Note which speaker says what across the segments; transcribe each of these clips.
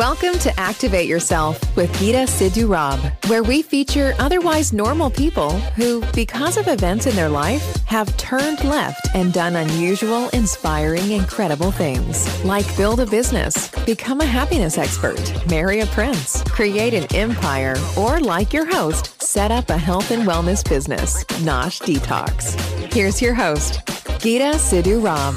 Speaker 1: Welcome to Activate Yourself with Geeta Sidhu Rob, where we feature otherwise normal people who, because of events in their life, have turned left and done unusual, inspiring, incredible things. Like build a business, become a happiness expert, marry a prince, create an empire, or like your host, set up a health and wellness business, Nosh Detox. Here's your host, Geeta Sidhu Rob.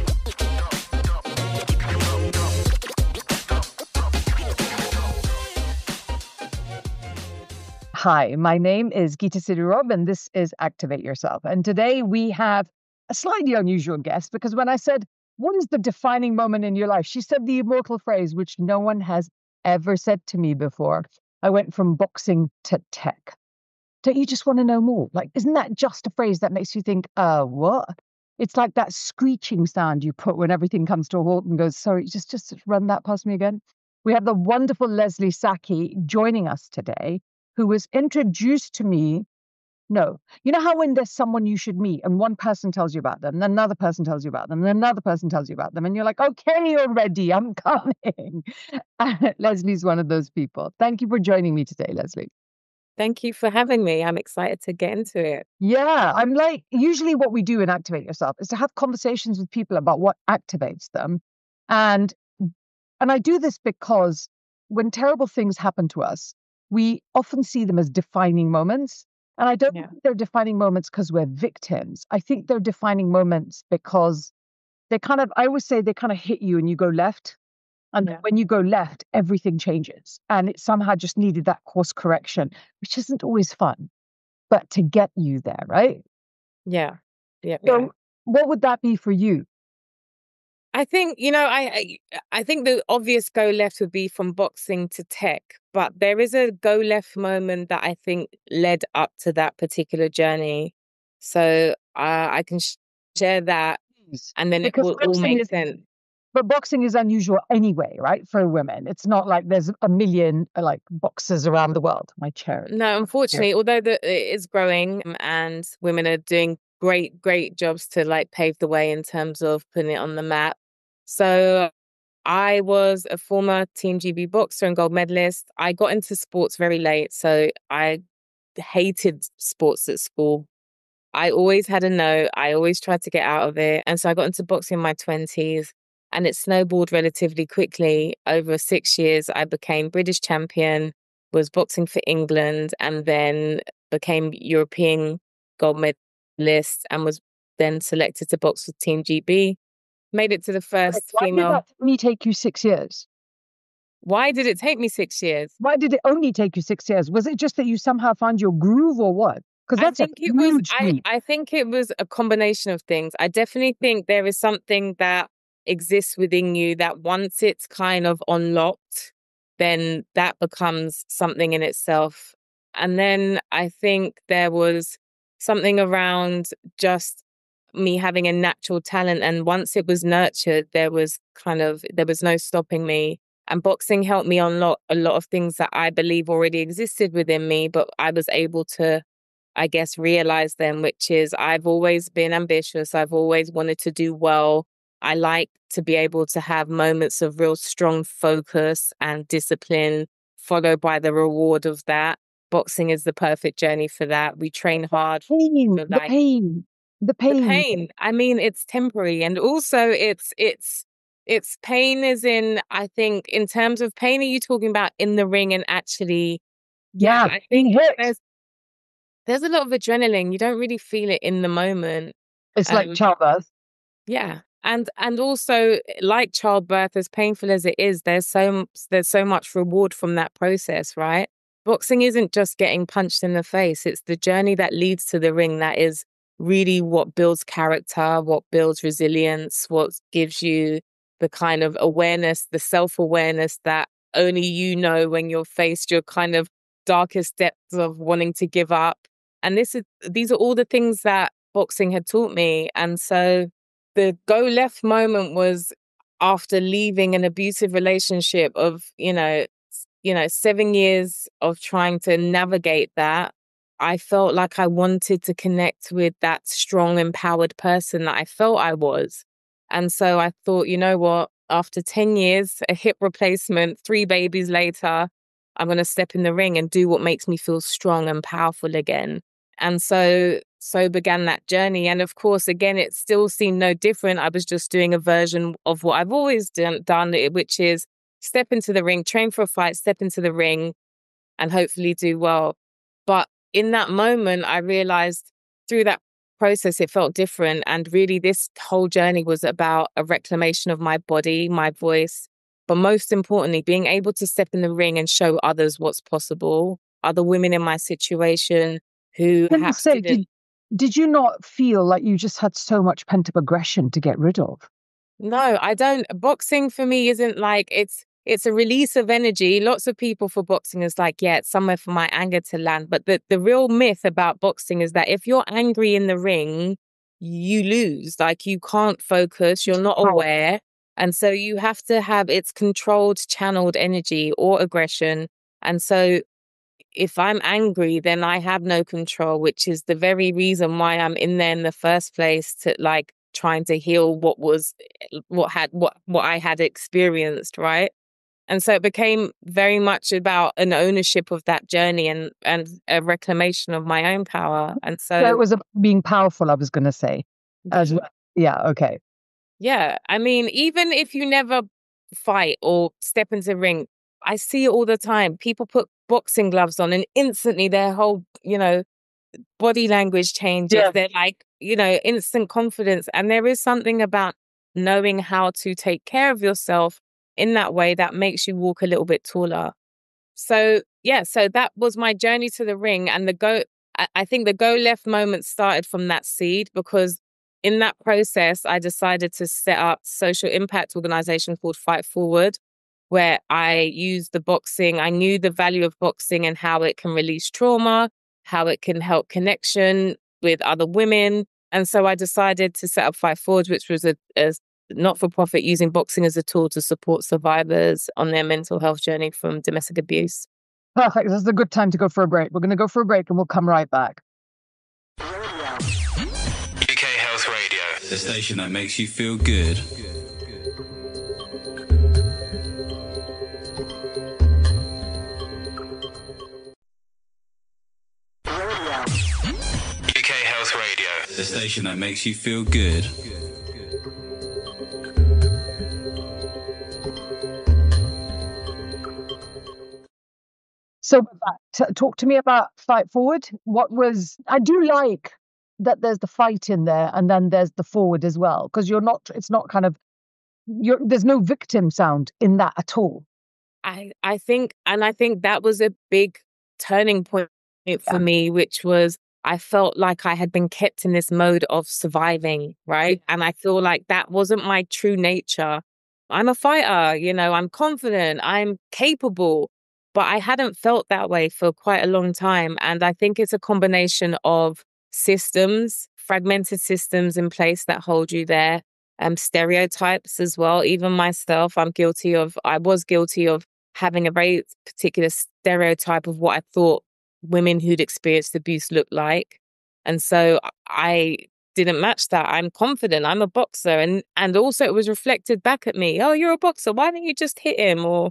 Speaker 2: Hi, my name is Geeta Sidhu Rob, and this is Activate Yourself. And today we have a slightly unusual guest because when I said, what is the defining moment in your life? She said the immortal phrase, which no one has ever said to me before. I went from boxing to tech. Don't you just want to know more? Like, isn't that just a phrase that makes you think, what? It's like that screeching sound you put when everything comes to a halt and goes, sorry, just run that past me again. We have the wonderful Leslie Saki joining us today, who was introduced to me. No, you know how when there's someone you should meet and one person tells you about them, and another person tells you about them, and another person tells you about them, and you're like, okay, already, I'm coming. Leslie's one of those people. Thank you for joining me today, Leslie.
Speaker 3: Thank you for having me. I'm excited to get into it.
Speaker 2: Yeah, I'm like, usually what we do in Activate Yourself is to have conversations with people about what activates them. And I do this because when terrible things happen to us, we often see them as defining moments. And I don't think they're defining moments because we're victims. I think they're defining moments because I always say they kind of hit you and you go left. And when you go left, everything changes. And it somehow just needed that course correction, which isn't always fun, but to get you there, right?
Speaker 3: Yeah.
Speaker 2: So what would that be for you?
Speaker 3: I think, I think the obvious go left would be from boxing to tech, but there is a go left moment that I think led up to that particular journey. So I can share that and then because it will all make sense.
Speaker 2: But boxing is unusual anyway, right? For women. It's not like there's a million like boxers around the world. My chair.
Speaker 3: No, unfortunately, although it is growing and women are doing great jobs to like pave the way in terms of putting it on the map. So I was a former Team GB boxer and gold medalist. I got into sports very late, so I hated sports at school. I always had a no. I always tried to get out of it. And so I got into boxing in my 20s and it snowballed relatively quickly. Over 6 years, I became British champion, was boxing for England, and then became European gold medalist and was then selected to box with Team GB. Made it to the first female.
Speaker 2: Why did that only take you 6 years?
Speaker 3: Why did it take me 6 years?
Speaker 2: Why did it only take you 6 years? Was it just that you somehow found your groove or what? Because that's I
Speaker 3: think it was a combination of things. I definitely think there is something that exists within you that once it's kind of unlocked, then that becomes something in itself. And then I think there was something around just me having a natural talent, and once it was nurtured, there was no stopping me. And boxing helped me unlock a lot of things that I believe already existed within me, but I was able to, I guess, realize them, which is I've always been ambitious. I've always wanted to do well. I like to be able to have moments of real strong focus and discipline, followed by the reward of that. Boxing is the perfect journey for that. We train hard.
Speaker 2: The pain.
Speaker 3: I mean, it's temporary. And also it's pain is in, I think, in terms of pain, are you talking about in the ring and actually?
Speaker 2: Yeah,
Speaker 3: I think there's a lot of adrenaline. You don't really feel it in the moment.
Speaker 2: It's like childbirth.
Speaker 3: Yeah. And also like childbirth, as painful as it is, there's so much reward from that process, right? Boxing isn't just getting punched in the face. It's the journey that leads to the ring that is really what builds character, what builds resilience, what gives you the kind of awareness, the self-awareness that only you know when you're faced your kind of darkest depths of wanting to give up. And these are all the things that boxing had taught me. And so the go left moment was after leaving an abusive relationship of, 7 years of trying to navigate that. I felt like I wanted to connect with that strong, empowered person that I felt I was. And so I thought, you know what, after 10 years, a hip replacement, 3 babies later, I'm going to step in the ring and do what makes me feel strong and powerful again. And so began that journey. And of course, again, it still seemed no different. I was just doing a version of what I've always done, which is step into the ring, train for a fight, step into the ring, and hopefully do well. But in that moment, I realized through that process, it felt different. And really, this whole journey was about a reclamation of my body, my voice, but most importantly, being able to step in the ring and show others what's possible, other women in my situation who perhaps didn't.
Speaker 2: Did you not feel like you just had so much pent-up aggression to get rid of?
Speaker 3: No, I don't. Boxing for me isn't like, it's a release of energy. Lots of people for boxing is like, yeah, it's somewhere for my anger to land. But the real myth about boxing is that if you're angry in the ring, you lose. Like, you can't focus, you're not aware. And so you have to have its controlled, channeled energy or aggression. And so if I'm angry, then I have no control, which is the very reason why I'm in there in the first place, to like trying to heal what I had experienced, right? And so it became very much about an ownership of that journey and a reclamation of my own power. And so
Speaker 2: it was being powerful, I was going to say, as well. Yeah, okay.
Speaker 3: Yeah, I mean, even if you never fight or step into the ring, I see it all the time. People put boxing gloves on and instantly their whole, body language changes. Yeah. They're like, instant confidence. And there is something about knowing how to take care of yourself in that way that makes you walk a little bit taller. So that was my journey to the ring. And I think the go left moment started from that seed, because in that process, I decided to set up a social impact organization called Fight Forward, where I used the boxing. I knew the value of boxing and how it can release trauma, how it can help connection with other women. And so I decided to set up Fight Forward, which was a not-for-profit using boxing as a tool to support survivors on their mental health journey from domestic abuse.
Speaker 2: Perfect. This is a good time to go for a break. We're going to go for a break and we'll come right back.
Speaker 4: UK Health Radio, the station that makes you feel good. UK Health Radio, the station that makes you feel good.
Speaker 2: So talk to me about Fight Forward. I do like that there's the fight in there and then there's the forward as well, because it's not kind of, there's no victim sound in that at all.
Speaker 3: I think that was a big turning point for me, which was I felt like I had been kept in this mode of surviving, right? And I feel like that wasn't my true nature. I'm a fighter, I'm confident, I'm capable. But I hadn't felt that way for quite a long time. And I think it's a combination of systems, fragmented systems in place that hold you there, stereotypes as well. Even myself, I was guilty of having a very particular stereotype of what I thought women who'd experienced abuse looked like. And so I didn't match that. I'm confident, I'm a boxer. And also it was reflected back at me. Oh, you're a boxer. Why don't you just hit him? Or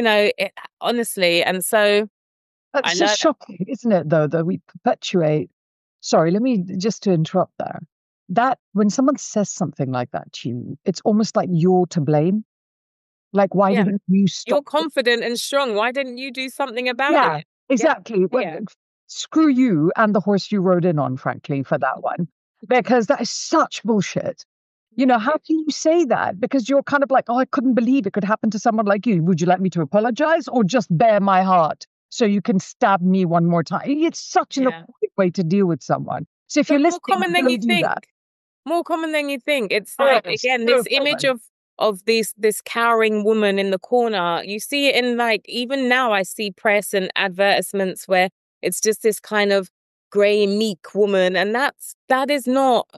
Speaker 3: honestly. And so
Speaker 2: that's just shocking, isn't it, though, that we perpetuate. Sorry, let me just to interrupt there. That when someone says something like that to you, it's almost like you're to blame. Like, why didn't you stop?
Speaker 3: You're confident and strong. Why didn't you do something about it?
Speaker 2: Exactly. Well, screw you and the horse you rode in on, frankly, for that one. Because that is such bullshit. How can you say that? Because you're kind of like, oh, I couldn't believe it could happen to someone like you. Would you like me to apologize or just bare my heart so you can stab me one more time? It's such an appropriate way to deal with someone. So if you're listening,
Speaker 3: more common than you think. More common than you think. It's like, again, this image of this cowering woman in the corner. You see it in, like, even now I see press and advertisements where it's just this kind of grey, meek woman. And that is not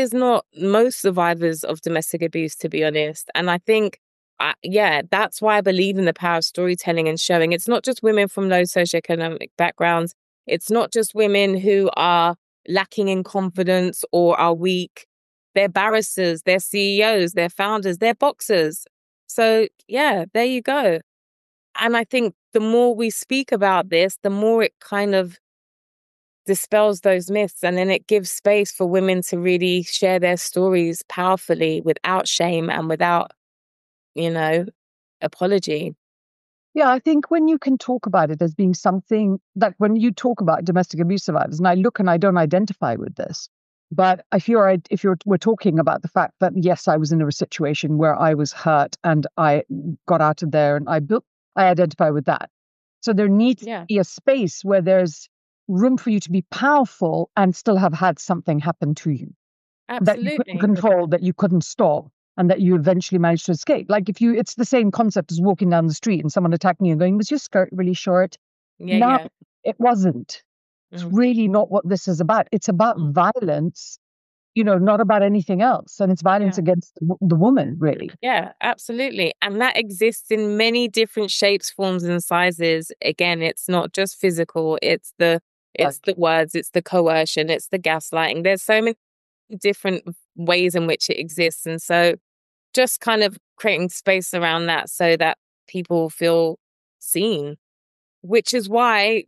Speaker 3: most survivors of domestic abuse, to be honest. And I think, that's why I believe in the power of storytelling and showing. It's not just women from low socioeconomic backgrounds. It's not just women who are lacking in confidence or are weak. They're barristers, they're CEOs, they're founders, they're boxers. So yeah, there you go. And I think the more we speak about this, the more it kind of dispels those myths, and then it gives space for women to really share their stories powerfully without shame and without, apology.
Speaker 2: Yeah, I think when you can talk about it as being something that when you talk about domestic abuse survivors, and I look and I don't identify with this, but we're talking about the fact that yes, I was in a situation where I was hurt and I got out of there and I identify with that. So there needs to be a space where there's room for you to be powerful and still have had something happen to you that you couldn't
Speaker 3: Absolutely.
Speaker 2: control, that you couldn't stop, and that you eventually managed to escape. Like it's the same concept as walking down the street and someone attacking you and going, was your skirt really short? No, it wasn't. It's really not what this is about. It's about violence, not about anything else. And it's violence against the woman, really.
Speaker 3: Yeah, absolutely. And that exists in many different shapes, forms, and sizes. Again, it's not just physical. It's the words, it's the coercion, it's the gaslighting. There's so many different ways in which it exists. And so just kind of creating space around that so that people feel seen, which is why,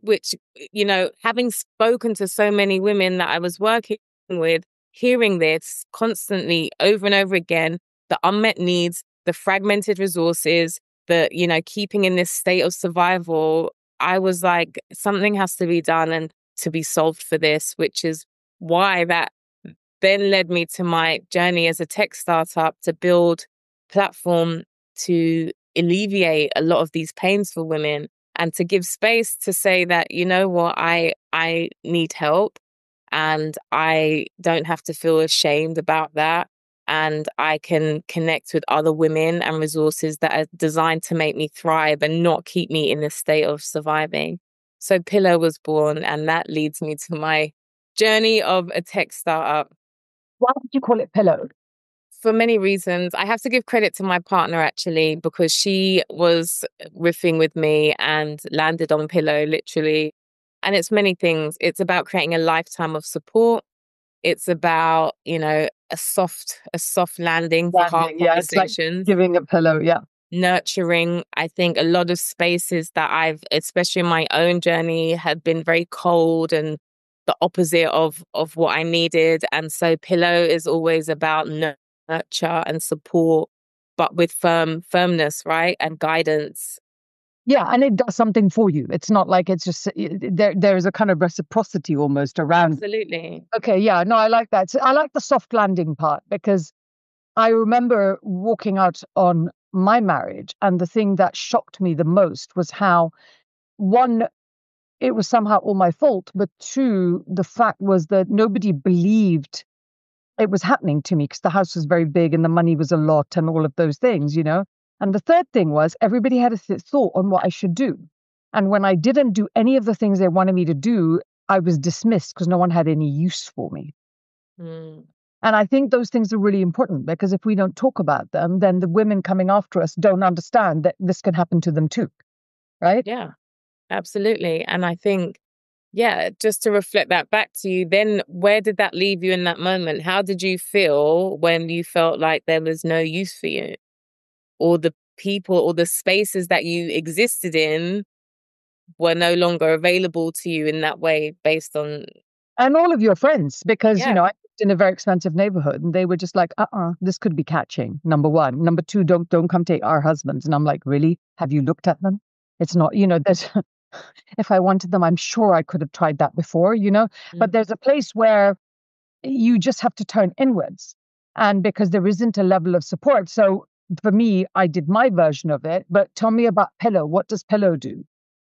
Speaker 3: having spoken to so many women that I was working with, hearing this constantly over and over again, the unmet needs, the fragmented resources, the, keeping in this state of survival, I was like, something has to be done and to be solved for this, which is why that then led me to my journey as a tech startup to build a platform to alleviate a lot of these pains for women and to give space to say that, you know what, I need help and I don't have to feel ashamed about that. And I can connect with other women and resources that are designed to make me thrive and not keep me in a state of surviving. So Pillow was born, and that leads me to my journey of a tech startup.
Speaker 2: Why did you call it Pillow?
Speaker 3: For many reasons. I have to give credit to my partner, actually, because she was riffing with me and landed on Pillow, literally. And it's many things. It's about creating a lifetime of support. It's about, a soft landing for hard conversations.
Speaker 2: It's like giving a pillow,
Speaker 3: Nurturing. I think a lot of spaces that I've, especially in my own journey, have been very cold and the opposite of what I needed. And so Pillow is always about nurture and support, but with firmness, right? And guidance.
Speaker 2: Yeah, and it does something for you. It's not like it's just there's a kind of reciprocity almost around.
Speaker 3: Absolutely.
Speaker 2: Okay, yeah, no, I like that. So I like the soft landing part because I remember walking out on my marriage, and the thing that shocked me the most was how, one, it was somehow all my fault, but two, the fact was that nobody believed it was happening to me because the house was very big and the money was a lot and all of those things, And the third thing was everybody had a thought on what I should do. And when I didn't do any of the things they wanted me to do, I was dismissed because no one had any use for me. And I think those things are really important because if we don't talk about them, then the women coming after us don't understand that this can happen to them too. Right?
Speaker 3: Yeah, absolutely. And I think, just to reflect that back to you, then where did that leave you in that moment? How did you feel when you felt like there was no use for you? Or the people or the spaces that you existed in were no longer available to you in that way based on...
Speaker 2: And all of your friends, because, I lived in a very expensive neighborhood and they were just like, this could be catching, number one. Number two, don't come take our husbands. And I'm like, really? Have you looked at them? It's not, there's... if I wanted them, I'm sure I could have tried that before, But there's a place where you just have to turn inwards. And because there isn't a level of support. So for me, I did my version of it, but tell me about Pillow. What does Pillow do?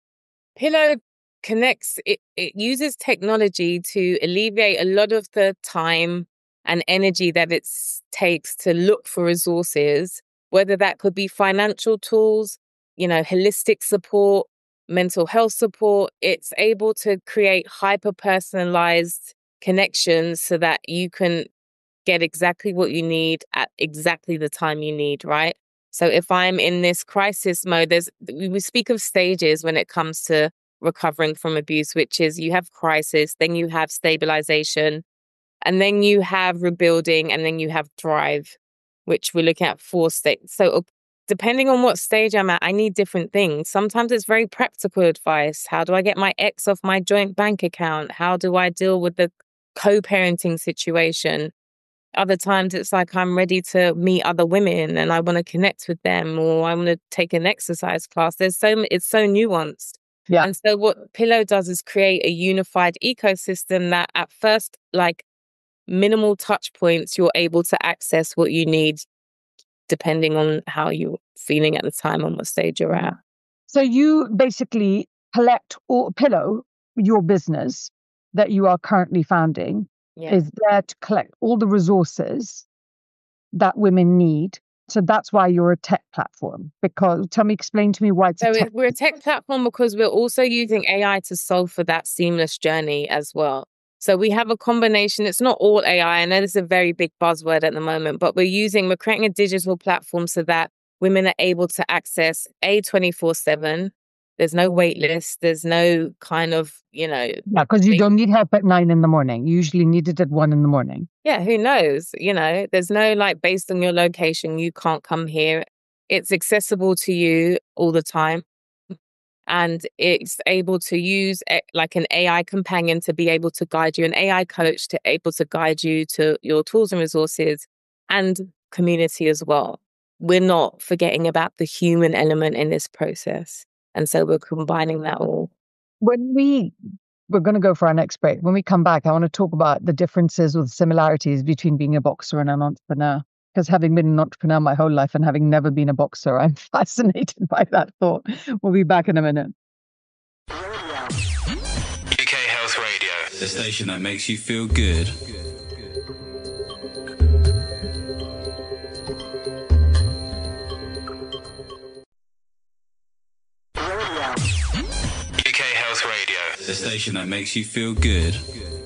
Speaker 3: Pillow connects, it uses technology to alleviate a lot of the time and energy that it takes to look for resources, whether that could be financial tools, holistic support, mental health support. It's able to create hyper-personalized connections so that you can get exactly what you need at exactly the time you need, right? So if I'm in this crisis mode, we speak of stages when it comes to recovering from abuse, which is you have crisis, then you have stabilization, and then you have rebuilding, and then you have thrive, which we're looking at 4 states. So depending on what stage I'm at, I need different things. Sometimes it's very practical advice. How do I get my ex off my joint bank account? How do I deal with the co-parenting situation? Other times it's like I'm ready to meet other women and I want to connect with them, or I want to take an exercise class. It's so nuanced.
Speaker 2: Yeah.
Speaker 3: And so what Pillow does is create a unified ecosystem that at first, like minimal touch points, you're able to access what you need depending on how you're feeling at the time and what stage you're at.
Speaker 2: So you basically collect Pillow, your business that you are currently founding, is there to collect all the resources that women need. So that's why you're a tech platform. Because explain to me why it's
Speaker 3: we're a tech platform because we're also using AI to solve for that seamless journey as well. So we have a combination. It's not all AI. I know this is a very big buzzword at the moment, but we're creating a digital platform so that women are able to access 24/7. There's no wait list. There's no kind of,
Speaker 2: Yeah, because you don't need help at 9 a.m. You usually need it at 1 a.m.
Speaker 3: Yeah, who knows? There's no like based on your location, you can't come here. It's accessible to you all the time. And it's able to use like an AI companion to be able to guide you, an AI coach to able to guide you to your tools and resources and community as well. We're not forgetting about the human element in this process. And so we're combining that all.
Speaker 2: We're going to go for our next break. When we come back, I want to talk about the differences or the similarities between being a boxer and an entrepreneur. Because having been an entrepreneur my whole life and having never been a boxer, I'm fascinated by that thought. We'll be back in a minute.
Speaker 4: UK Health Radio, the station that makes you feel good. UK Health Radio, the station that makes you feel good.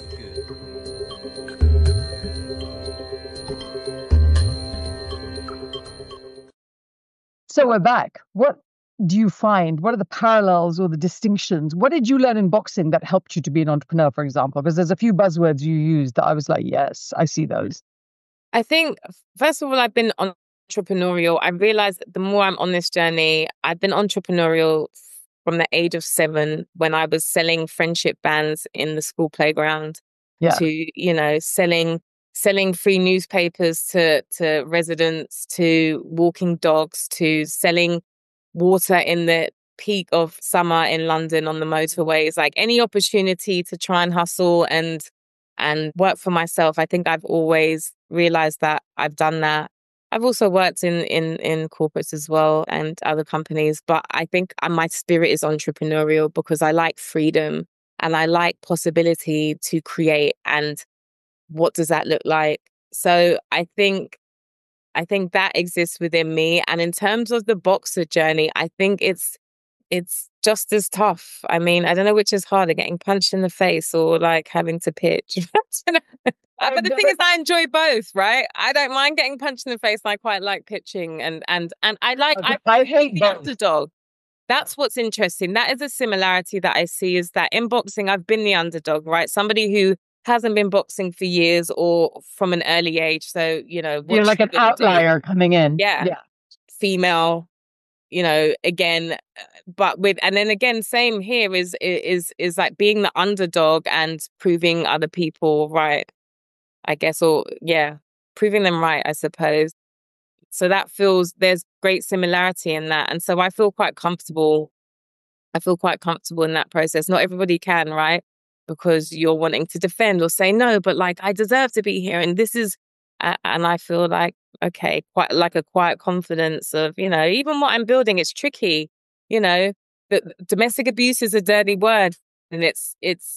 Speaker 2: So we're back. What do you find? What are the parallels or the distinctions? What did you learn in boxing that helped you to be an entrepreneur, for example? Because there's a few buzzwords you used that I was like, yes, I see those.
Speaker 3: I think, first of all, I've been entrepreneurial. I realized that the more I'm on this journey, I've been entrepreneurial from the age of 7 when I was selling friendship bands in the school playground to, selling free newspapers to residents, to walking dogs, to selling water in the peak of summer in London on the motorways, like any opportunity to try and hustle and work for myself. I think I've always realized that I've done that. I've also worked in corporates as well and other companies, but I think my spirit is entrepreneurial because I like freedom and I like possibility to create and what does that look like? So I think that exists within me. And in terms of the boxer journey, I think it's just as tough. I mean, I don't know which is harder, getting punched in the face or like having to pitch. But the thing is, I enjoy both, right? I don't mind getting punched in the face. And I quite like pitching, and I hate the underdog. That's what's interesting. That is a similarity that I see is that in boxing, I've been the underdog, right? Somebody who hasn't been boxing for years or from an early age. So,
Speaker 2: you're like an outlier coming in.
Speaker 3: Yeah. Female, again, but and then again, same here is like being the underdog and proving other people right, I guess, proving them right, I suppose. So there's great similarity in that. And so I feel quite comfortable. In that process. Not everybody can, right? Because you're wanting to defend or say no, but like, I deserve to be here. And this is, and I feel like, okay, quite like a quiet confidence of, even what I'm building, it's tricky, the domestic abuse is a dirty word and it's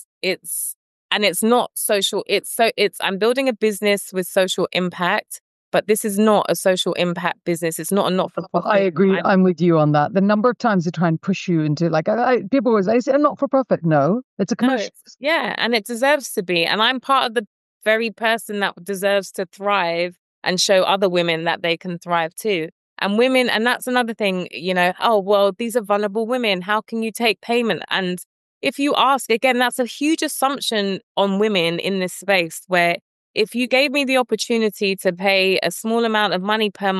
Speaker 3: not social. I'm building a business with social impact, but this is not a social impact business. It's not a not-for-profit.
Speaker 2: I agree. I'm with you on that. The number of times they try and push you into like, people always say, a not-for-profit. No, it's a commercial.
Speaker 3: Yeah, and it deserves to be. And I'm part of the very person that deserves to thrive and show other women that they can thrive too. And women, and that's another thing, these are vulnerable women. How can you take payment? And if you ask, again, that's a huge assumption on women in this space where if you gave me the opportunity to pay a small amount of money per month,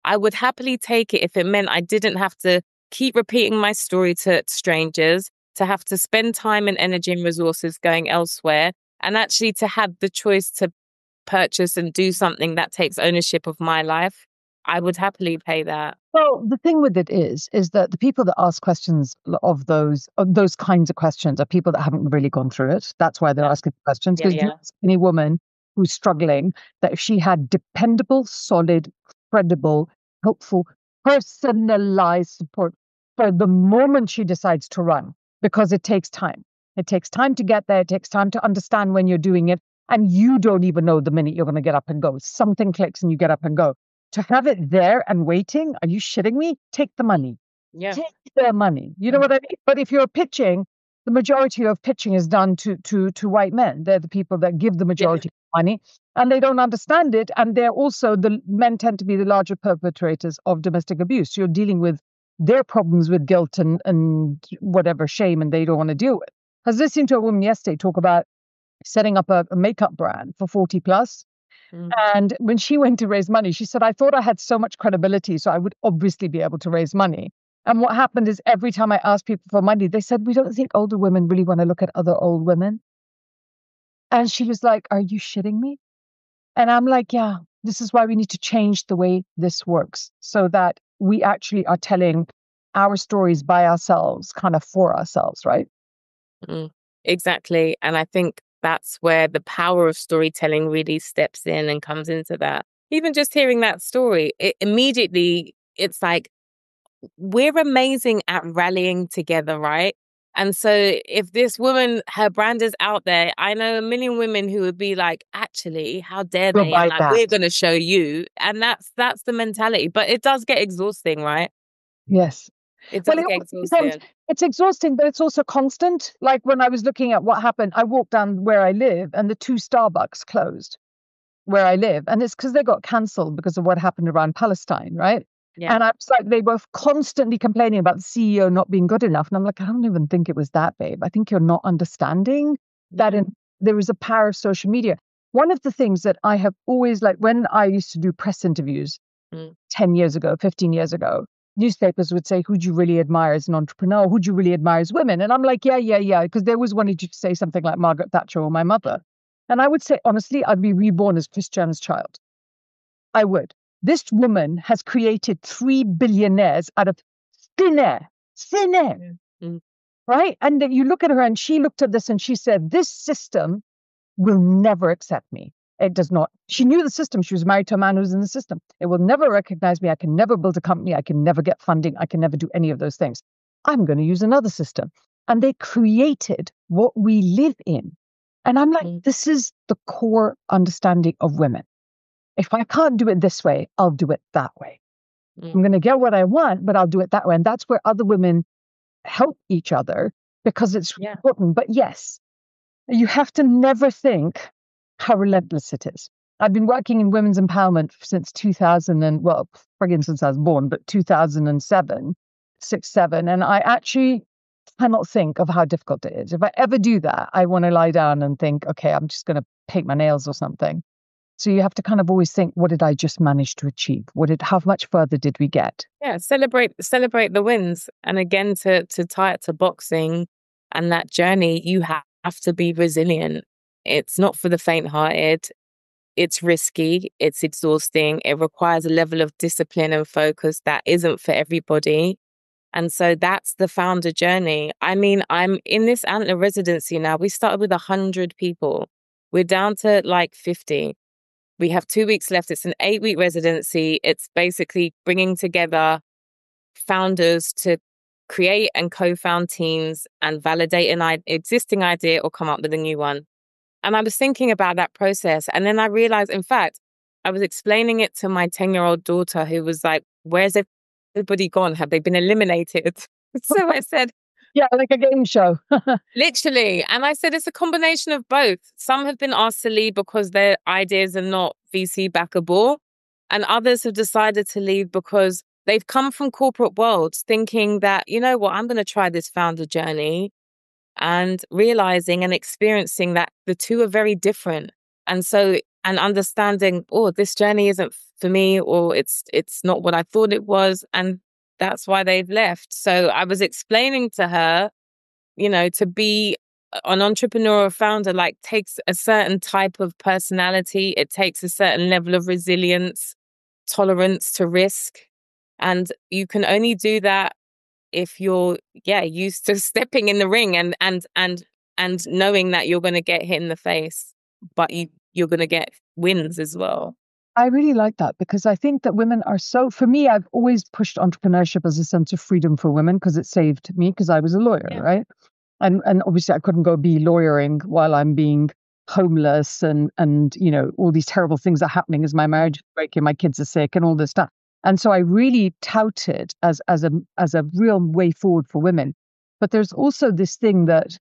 Speaker 3: I would happily take it if it meant I didn't have to keep repeating my story to strangers, to have to spend time and energy and resources going elsewhere, and actually to have the choice to purchase and do something that takes ownership of my life. I would happily pay that.
Speaker 2: Well, the thing with it is that the people that ask questions of those kinds of questions are people that haven't really gone through it. That's why they're asking questions. Because you ask any woman who's struggling that if she had dependable, solid, credible, helpful, personalized support for the moment she decides to run, because it takes time. It takes time to get there. It takes time to understand when you're doing it. And you don't even know the minute you're going to get up and go. Something clicks and you get up and go. To have it there and waiting, are you shitting me? Take the money.
Speaker 3: Yeah.
Speaker 2: Take the money. You know what I mean? But if you're pitching, the majority of pitching is done to white men. They're the people that give the majority of money, and they don't understand it. And they're also, the men tend to be the larger perpetrators of domestic abuse. So you're dealing with their problems with guilt and whatever shame, and they don't want to deal with. I was listening to a woman yesterday talk about setting up a makeup brand for 40 plus. And when she went to raise money, she said, I thought I had so much credibility, so I would obviously be able to raise money. And what happened is every time I asked people for money, they said, we don't think older women really want to look at other old women. And she was like, are you shitting me? And I'm like, yeah, this is why we need to change the way this works so that we actually are telling our stories by ourselves, kind of for ourselves, right?
Speaker 3: Exactly. And I think that's where the power of storytelling really steps in and comes into that. Even just hearing that story, it's like, we're amazing at rallying together, right? And so if this woman, her brand is out there, I know a million women who would be like, actually, how dare they? And like, we're going to show you. And that's the mentality. But it does get exhausting, right?
Speaker 2: Yes.
Speaker 3: It does get exhausting.
Speaker 2: It's exhausting, but it's also constant. Like when I was looking at what happened, I walked down where I live and the 2 Starbucks closed where I live. And it's because they got cancelled because of what happened around Palestine, right? Yeah. And I was like, they were constantly complaining about the CEO not being good enough. And I'm like, I don't even think it was that, babe. I think you're not understanding that there is a power of social media. One of the things that I have always, like when I used to do press interviews 10 years ago, 15 years ago, newspapers would say, who do you really admire as an entrepreneur? Who do you really admire as women? And I'm like, yeah. Because they always wanted you to say something like Margaret Thatcher or my mother. And I would say, honestly, I'd be reborn as Christiana's child. I would. This woman has created 3 billionaires out of thin air. Right? And then you look at her and she looked at this and she said, this system will never accept me. It does not. She knew the system. She was married to a man who was in the system. It will never recognize me. I can never build a company. I can never get funding. I can never do any of those things. I'm going to use another system. And they created what we live in. And I'm like, this is the core understanding of women. If I can't do it this way, I'll do it that way. I'm going to get what I want, but I'll do it that way. And that's where other women help each other because it's important. But yes, you have to never think how relentless it is. I've been working in women's empowerment since 2000 and, well, friggin' since I was born, but 2007, 6, 7. And I actually cannot think of how difficult it is. If I ever do that, I want to lie down and think, okay, I'm just going to paint my nails or something. So you have to kind of always think, what did I just manage to achieve? How much further did we get?
Speaker 3: Yeah, celebrate the wins. And again, to tie it to boxing and that journey, you have to be resilient. It's not for the faint-hearted. It's risky. It's exhausting. It requires a level of discipline and focus that isn't for everybody. And so that's the founder journey. I mean, I'm in this Antler residency now. We started with 100 people. We're down to like 50. We have 2 weeks left. It's an 8-week residency. It's basically bringing together founders to create and co-found teams and validate an existing idea or come up with a new one. And I was thinking about that process. And then I realized, in fact, I was explaining it to my 10-year-old daughter who was like, where's everybody gone? Have they been eliminated? So I said,
Speaker 2: yeah, like a game show.
Speaker 3: Literally. And I said, it's a combination of both. Some have been asked to leave because their ideas are not VC backable. And others have decided to leave because they've come from corporate worlds thinking that, you know what, I'm going to try this founder journey, and realizing and experiencing that the two are very different. And so and understanding, oh, this journey isn't for me, or it's not what I thought it was. And that's why they've left. So I was explaining to her, to be an entrepreneur or founder, takes a certain type of personality. It takes a certain level of resilience, tolerance to risk. And you can only do that if you're, used to stepping in the ring and knowing that you're going to get hit in the face, but you're going to get wins as well.
Speaker 2: I really like that, because I think that women are for me, I've always pushed entrepreneurship as a sense of freedom for women, because it saved me, because I was a lawyer, right? And obviously I couldn't go be lawyering while I'm being homeless and all these terrible things are happening as my marriage is breaking, my kids are sick and all this stuff. And so I really tout it as a real way forward for women. But there's also this thing that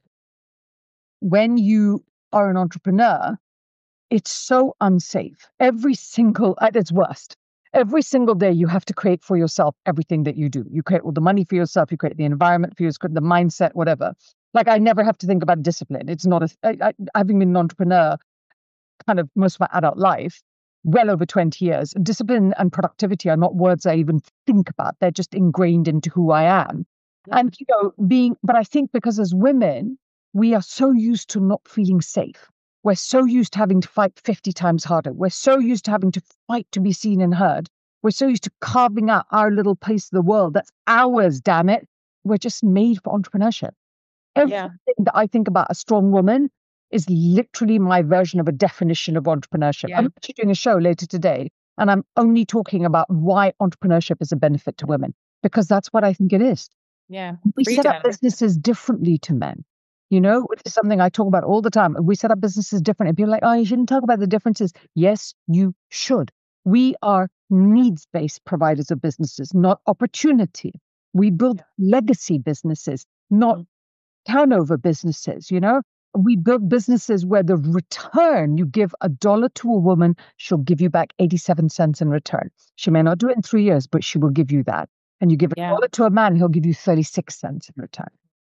Speaker 2: when you are an entrepreneur, it's so unsafe. At its worst, every single day you have to create for yourself everything that you do. You create all the money for yourself, you create the environment for yourself, the mindset, whatever. I never have to think about discipline. It's not having been an entrepreneur kind of most of my adult life, well over 20 years, discipline and productivity are not words I even think about. They're just ingrained into who I am. And, but I think because as women, we are so used to not feeling safe. We're so used to having to fight 50 times harder. We're so used to having to fight to be seen and heard. We're so used to carving out our little place of the world. That's ours, damn it. We're just made for entrepreneurship. Everything that I think about a strong woman is literally my version of a definition of entrepreneurship. I'm actually doing a show later today, and I'm only talking about why entrepreneurship is a benefit to women, because that's what I think it is.
Speaker 3: Yeah.
Speaker 2: We set up businesses differently to men. Which is something I talk about all the time. We set up businesses different. And people are like, oh, you shouldn't talk about the differences. Yes, you should. We are needs-based providers of businesses, not opportunity. We build legacy businesses, not turnover businesses, We build businesses where the return, you give $1 to a woman, she'll give you back 87 cents in return. She may not do it in 3 years, but she will give you that. And you give $1 to a man, he'll give you 36 cents in return.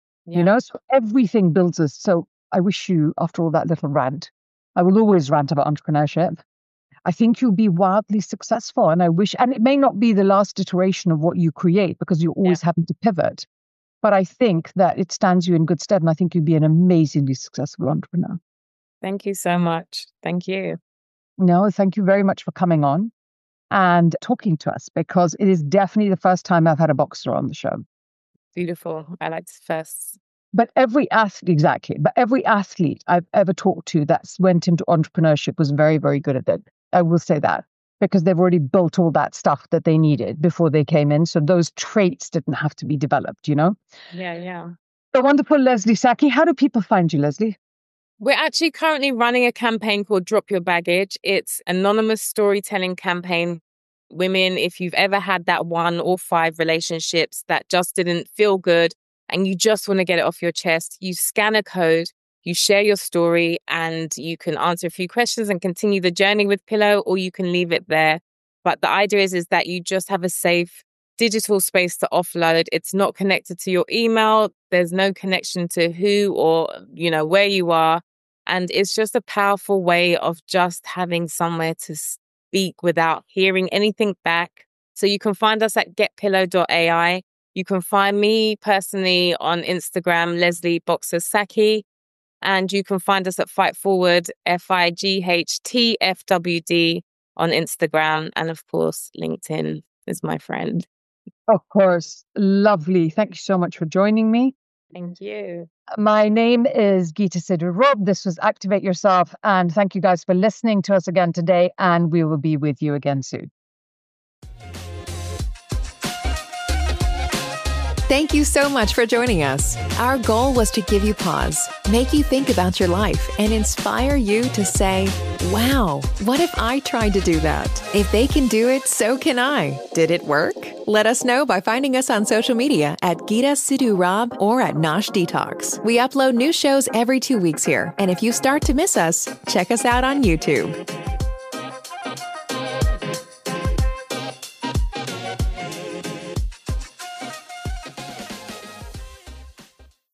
Speaker 2: So everything builds us. So I wish you, after all that little rant, I will always rant about entrepreneurship. I think you'll be wildly successful. And it may not be the last iteration of what you create, because you're always having to pivot. But I think that it stands you in good stead. And I think you'd be an amazingly successful entrepreneur.
Speaker 3: Thank you so much. Thank you.
Speaker 2: No, thank you very much for coming on and talking to us, because it is definitely the first time I've had a boxer on the show.
Speaker 3: Beautiful. I like first.
Speaker 2: But every athlete I've ever talked to that's went into entrepreneurship was very, very good at it. I will say that, because they've already built all that stuff that they needed before they came in. So those traits didn't have to be developed,
Speaker 3: Yeah.
Speaker 2: The wonderful Leslie Saki. How do people find you, Leslie?
Speaker 3: We're actually currently running a campaign called Drop Your Baggage. It's an anonymous storytelling campaign. Women, if you've ever had that 1 or 5 relationships that just didn't feel good and you just want to get it off your chest, you scan a code, you share your story, and you can answer a few questions and continue the journey with Pillow, or you can leave it there. But the idea is that you just have a safe digital space to offload. It's not connected to your email. There's no connection to who or, where you are. And it's just a powerful way of just having somewhere to speak without hearing anything back. So you can find us at getpillow.ai. You can find me personally on Instagram, Leslie Boxer Saki. And you can find us at Fight Forward, FIGHTFWD on Instagram. And of course, LinkedIn is my friend.
Speaker 2: Of course. Lovely. Thank you so much for joining me.
Speaker 3: Thank you.
Speaker 2: My name is Geeta Sidhu-Rob. This was Activate Yourself. And thank you guys for listening to us again today. And we will be with you again soon.
Speaker 1: Thank you so much for joining us. Our goal was to give you pause, make you think about your life, and inspire you to say, wow, what if I tried to do that? If they can do it, so can I. Did it work? Let us know by finding us on social media at Geeta Sidhu-Rob or at Nosh Detox. We upload new shows every 2 weeks here. And if you start to miss us, check us out on YouTube.